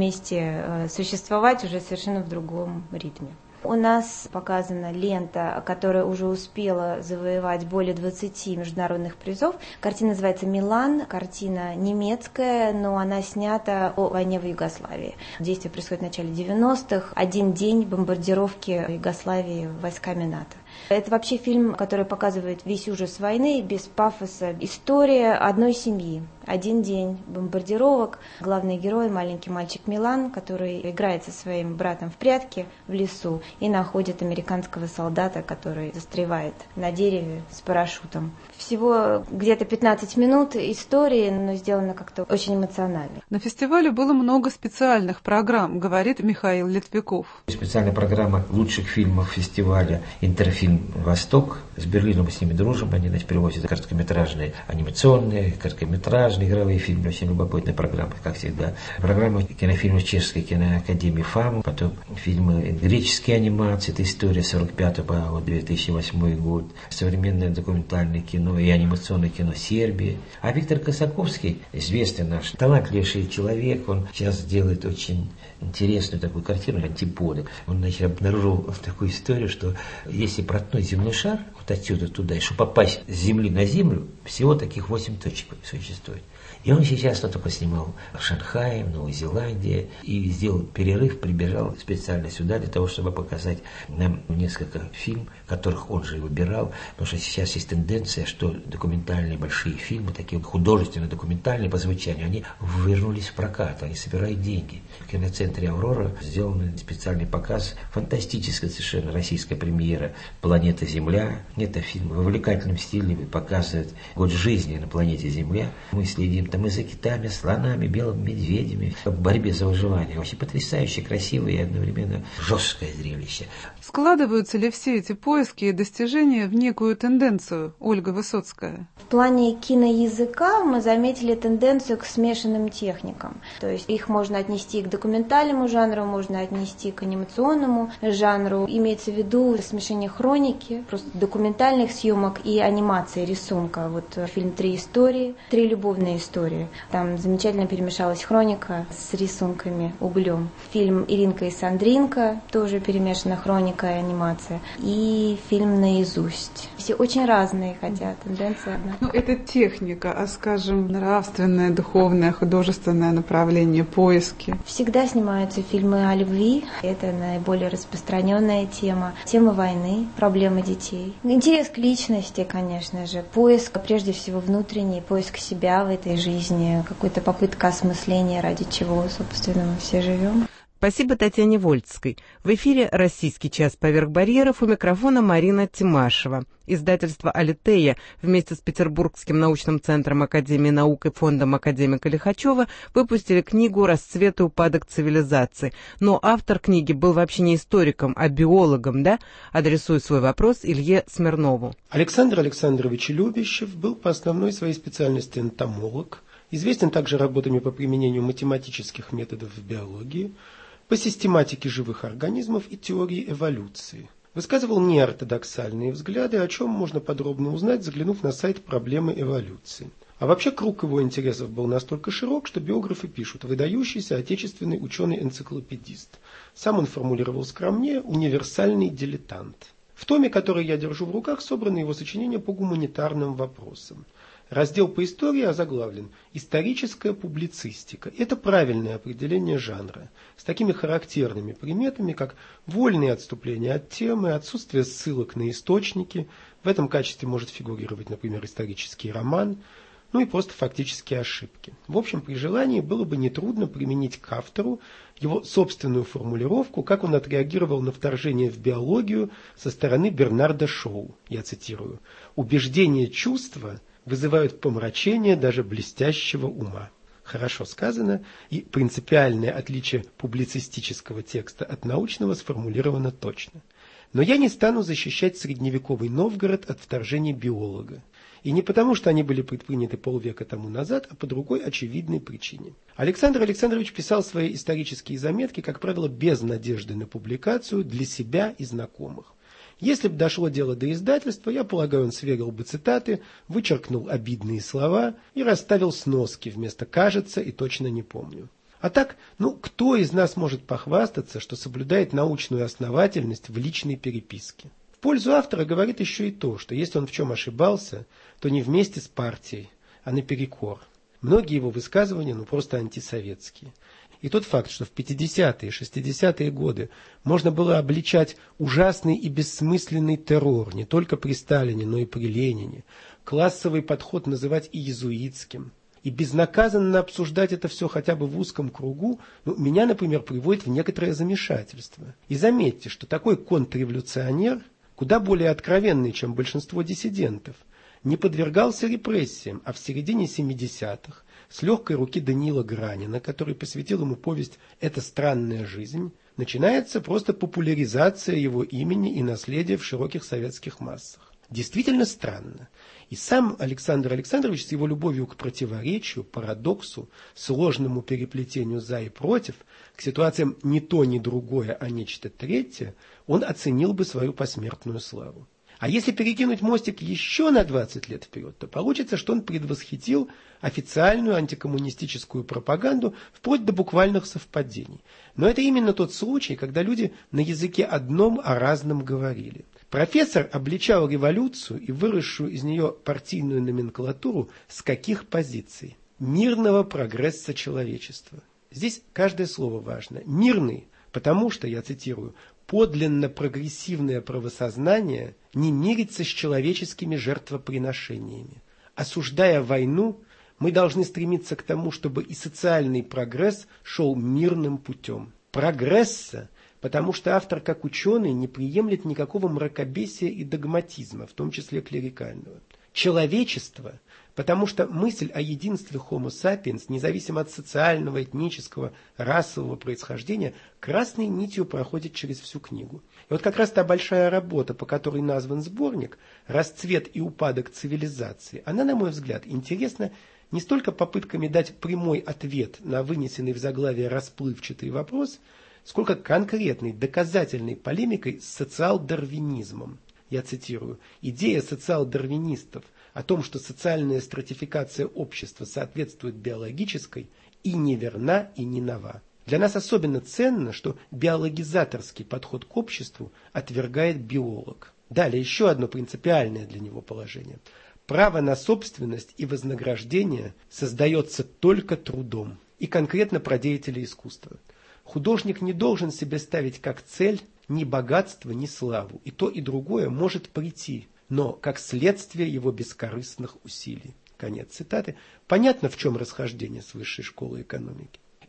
вместе существовать уже совершенно в другом ритме. У нас показана лента, которая уже успела завоевать более двадцати международных призов. Картина называется «Милан». Картина немецкая, но она снята о войне в Югославии. Действие происходит в начале девяностых. Один день бомбардировки Югославии войсками НАТО. Это вообще фильм, который показывает весь ужас войны, без пафоса. История одной семьи. Один день бомбардировок. Главный герой, маленький мальчик Милан, который играет со своим братом в прятки в лесу и находит американского солдата, который застревает на дереве с парашютом. Всего где-то пятнадцать минут истории, но сделано как-то очень эмоционально. На фестивале было много специальных программ, говорит Михаил Литвяков. Специальная программа лучших фильмов фестиваля «Интерфильм Восток». С Берлином мы с ними дружим. Они, значит, привозят короткометражные, анимационные, короткометражные игровые фильмы. Очень любопытная программа, как всегда. Программа кинофильмов Чешской киноакадемии ФАМ. Потом фильмы греческие анимации. Это история сорок пятого по две тысячи восьмой год. Современное документальное кино и анимационное кино Сербии. А Виктор Косаковский, известный наш талантливейший человек, он сейчас делает очень интересную такую картину «Антиподы». Он, значит, обнаружил такую историю, что если проткнуть земной шар вот отсюда туда, и чтобы попасть с Земли на Землю, всего таких восемь точек существует. И он сейчас, он только снимал в Шанхае, в Новой Зеландии, и сделал перерыв, прибежал специально сюда для того, чтобы показать нам несколько фильмов, которых он же и выбирал, потому что сейчас есть тенденция, что документальные большие фильмы, такие художественно-документальные по звучанию, они вернулись в прокат, они собирают деньги. В киноцентре «Аврора» сделан специальный показ, фантастическая совершенно российская премьера «Планета Земля». Это фильм в увлекательном стиле показывает год жизни на планете Земля. Мы следим там и за китами, слонами, белыми медведями, в борьбе за выживание. Вообще потрясающе красивое и одновременно жесткое зрелище. Складываются ли все эти поиски и достижения в некую тенденцию, Ольга Высоцкая? В плане киноязыка мы заметили тенденцию к смешанным техникам. То есть их можно отнести к документальному жанру, можно отнести к анимационному жанру. Имеется в виду смешение хроники, просто документальных съемок и анимации рисунка. Вот фильм «Три истории», «Три любовные истории». Там замечательно перемешалась хроника с рисунками углем. Фильм «Иринка и Сандринка», тоже перемешана хроника и анимация. И фильм «Наизусть». Все очень разные, хотя тенденция одна. Ну, это техника, а, скажем, нравственное, духовное, художественное направление, поиски. Всегда снимаются фильмы о любви. Это наиболее распространенная тема. Тема войны, проблемы детей. Интерес к личности, конечно же. Поиск, прежде всего, внутренний, поиск себя в этой жизни. Какая-то попытка осмысления, ради чего, собственно, мы все живем. Спасибо Татьяне Вольцкой. В эфире «Российский час поверх барьеров», у микрофона Марина Тимашева. Издательство «Алитея» вместе с Петербургским научным центром Академии наук и фондом академика Лихачева выпустили книгу «Расцвет и упадок цивилизации». Но автор книги был вообще не историком, а биологом, да? Адресую свой вопрос Илье Смирнову. Александр Александрович Любящев был по основной своей специальности энтомолог, известен также работами по применению математических методов в биологии, по систематике живых организмов и теории эволюции. Высказывал неортодоксальные взгляды, о чем можно подробно узнать, заглянув на сайт «Проблемы эволюции». А вообще круг его интересов был настолько широк, что биографы пишут: выдающийся отечественный ученый-энциклопедист. Сам он формулировал скромнее: универсальный дилетант. В томе, который я держу в руках, собраны его сочинения по гуманитарным вопросам. Раздел по истории озаглавлен «Историческая публицистика». Это правильное определение жанра, с такими характерными приметами, как вольные отступления от темы, отсутствие ссылок на источники. В этом качестве может фигурировать, например, исторический роман, ну и просто фактические ошибки. В общем, при желании было бы нетрудно применить к автору его собственную формулировку, как он отреагировал на вторжение в биологию со стороны Бернарда Шоу. Я цитирую: «Убеждение чувства вызывают помрачение даже блестящего ума». Хорошо сказано, и принципиальное отличие публицистического текста от научного сформулировано точно. Но я не стану защищать средневековый Новгород от вторжения биолога. И не потому, что они были предприняты полвека тому назад, а по другой очевидной причине. Александр Александрович писал свои исторические заметки, как правило, без надежды на публикацию, для себя и знакомых. Если бы дошло дело до издательства, я полагаю, он сверил бы цитаты, вычеркнул обидные слова и расставил сноски вместо «кажется» и «точно не помню». А так, ну, кто из нас может похвастаться, что соблюдает научную основательность в личной переписке? В пользу автора говорит еще и то, что если он в чем ошибался, то не вместе с партией, а наперекор. Многие его высказывания, ну, просто антисоветские. И тот факт, что в пятидесятые и шестидесятые годы можно было обличать ужасный и бессмысленный террор не только при Сталине, но и при Ленине, классовый подход называть и иезуитским, и безнаказанно обсуждать это все хотя бы в узком кругу, ну, меня, например, приводит в некоторое замешательство. И заметьте, что такой контрреволюционер, куда более откровенный, чем большинство диссидентов, не подвергался репрессиям, а в середине семидесятых с легкой руки Даниила Гранина, который посвятил ему повесть «Это странная жизнь», начинается просто популяризация его имени и наследия в широких советских массах. Действительно странно. И сам Александр Александрович с его любовью к противоречию, парадоксу, сложному переплетению «за» и «против», к ситуациям «ни то, ни другое, а нечто третье», он оценил бы свою посмертную славу. А если перекинуть мостик еще на двадцать лет вперед, то получится, что он предвосхитил официальную антикоммунистическую пропаганду вплоть до буквальных совпадений. Но это именно тот случай, когда люди на языке одном о разном говорили. Профессор обличал революцию и выросшую из нее партийную номенклатуру с каких позиций? Мирного прогресса человечества. Здесь каждое слово важно. Мирный, потому что, я цитирую, подлинно прогрессивное правосознание не мирится с человеческими жертвоприношениями. Осуждая войну, мы должны стремиться к тому, чтобы и социальный прогресс шел мирным путем. Прогресса, потому что автор, как ученый, не приемлет никакого мракобесия и догматизма, в том числе клерикального. Человечество, потому что мысль о единстве Homo sapiens, независимо от социального, этнического, расового происхождения, красной нитью проходит через всю книгу. И вот как раз та большая работа, по которой назван сборник «Расцвет и упадок цивилизации», она, на мой взгляд, интересна не столько попытками дать прямой ответ на вынесенный в заглавие расплывчатый вопрос, сколько конкретной доказательной полемикой с социал-дарвинизмом. Я цитирую: «Идея социал-дарвинистов о том, что социальная стратификация общества соответствует биологической, и неверна, и не нова. Для нас особенно ценно, что биологизаторский подход к обществу отвергает биолог». Далее еще одно принципиальное для него положение. Право на собственность и вознаграждение создается только трудом. И конкретно про деятелей искусства. Художник не должен себе ставить как цель ни богатство, ни славу. И то, и другое может прийти, но как следствие его бескорыстных усилий. Конец цитаты. Понятно, в чем расхождение с высшей школой экономики.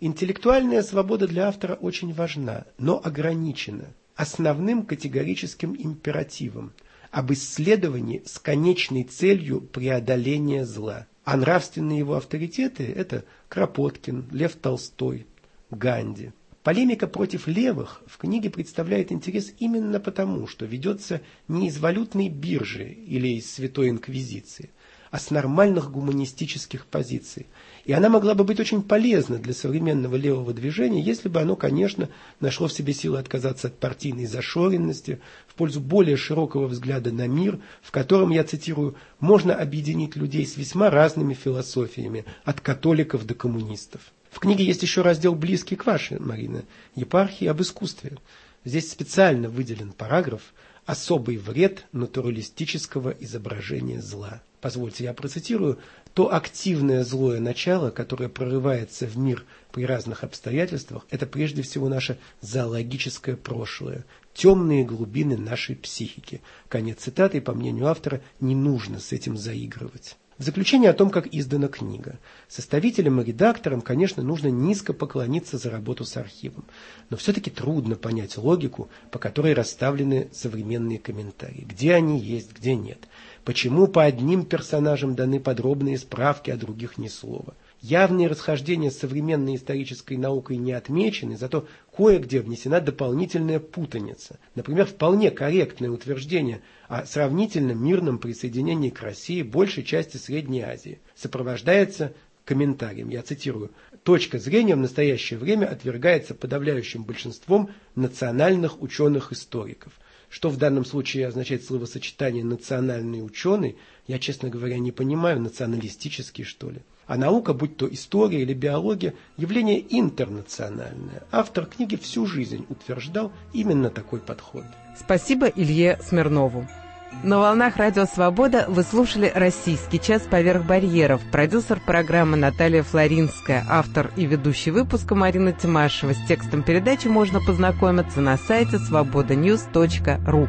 Интеллектуальная свобода для автора очень важна, но ограничена основным категорическим императивом об исследовании с конечной целью преодоления зла. А нравственные его авторитеты – это Кропоткин, Лев Толстой, Ганди. Полемика против левых в книге представляет интерес именно потому, что ведется не из валютной биржи или из Святой Инквизиции, а с нормальных гуманистических позиций. И она могла бы быть очень полезна для современного левого движения, если бы оно, конечно, нашло в себе силы отказаться от партийной зашоренности в пользу более широкого взгляда на мир, в котором, я цитирую, можно объединить людей с весьма разными философиями, от католиков до коммунистов. В книге есть еще раздел, близкий к вашей, Марина, епархии, об искусстве. Здесь специально выделен параграф «Особый вред натуралистического изображения зла». Позвольте, я процитирую. «То активное злое начало, которое прорывается в мир при разных обстоятельствах, это прежде всего наше зоологическое прошлое, темные глубины нашей психики». Конец цитаты, и, по мнению автора, не нужно с этим заигрывать. В заключение о том, как издана книга. Составителям и редакторам, конечно, нужно низко поклониться за работу с архивом. Но все-таки трудно понять логику, по которой расставлены современные комментарии. Где они есть, где нет. Почему по одним персонажам даны подробные справки, а других ни слова. Явные расхождения с современной исторической наукой не отмечены, зато кое-где внесена дополнительная путаница. Например, вполне корректное утверждение о сравнительно мирном присоединении к России большей части Средней Азии сопровождается комментарием, я цитирую, «Точка зрения в настоящее время отвергается подавляющим большинством национальных ученых-историков». Что в данном случае означает словосочетание «национальный ученый», я, честно говоря, не понимаю, националистический, что ли. А наука, будь то история или биология, явление интернациональное. Автор книги всю жизнь утверждал именно такой подход. Спасибо Илье Смирнову. На волнах Радио Свобода вы слушали «Российский час поверх барьеров». Продюсер программы Наталья Флоринская, автор и ведущий выпуска Марина Тимашева. С текстом передачи можно познакомиться на сайте свобода ньюс точка ру.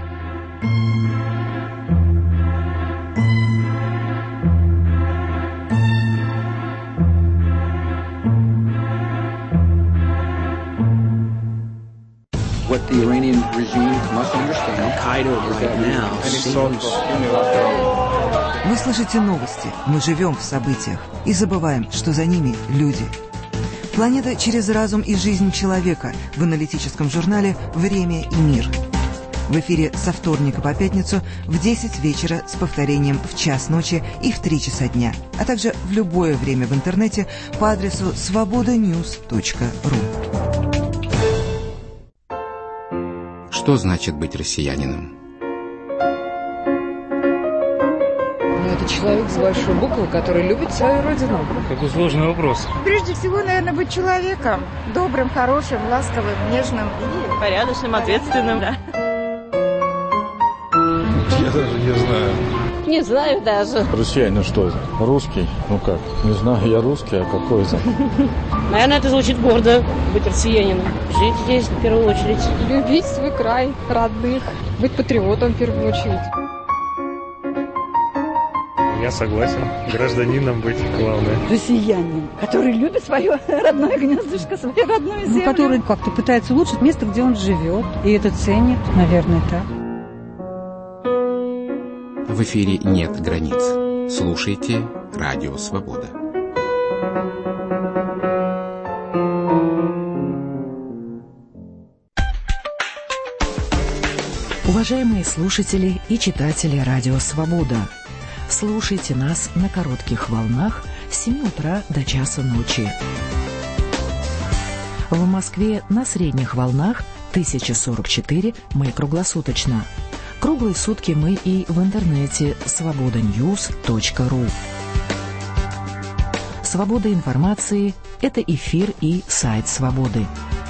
What the Iranian regime must understand. Al-Qaeda right now seems... Вы слышите новости, мы живем в событиях и забываем, что за ними люди. Планета через разум и жизнь человека в аналитическом журнале «Время и мир». В эфире со вторника по пятницу в десять вечера с повторением в час ночи и в три часа дня, а также в любое время в интернете по адресу свобода ньюс точка ру. Что значит быть россиянином? Ну, это человек с большой буквы, который любит свою родину. Какой сложный вопрос. Прежде всего, наверное, быть человеком. Добрым, хорошим, ласковым, нежным. И порядочным, ответственным. Да. Я даже не знаю. Не знаю даже. Россиянин что? Русский? Ну как? Не знаю, я русский, а какой за? Наверное, это звучит гордо, быть россиянином. Жить здесь в первую очередь. Любить свой край, родных. Быть патриотом в первую очередь. Я согласен. Гражданином быть главное. Россиянин, который любит свое родное гнездышко, свою родную землю. Ну, который как-то пытается улучшить место, где он живет. И это ценит, наверное, так. В эфире нет границ. Слушайте Радио Свобода. Уважаемые слушатели и читатели Радио Свобода, слушайте нас на коротких волнах с семи утра до часа ночи. В Москве на средних волнах тысяча сорок четыре мы круглосуточно. Круглые сутки мы и в интернете свобода ньюс точка ру. Свобода информации – это эфир и сайт Свободы.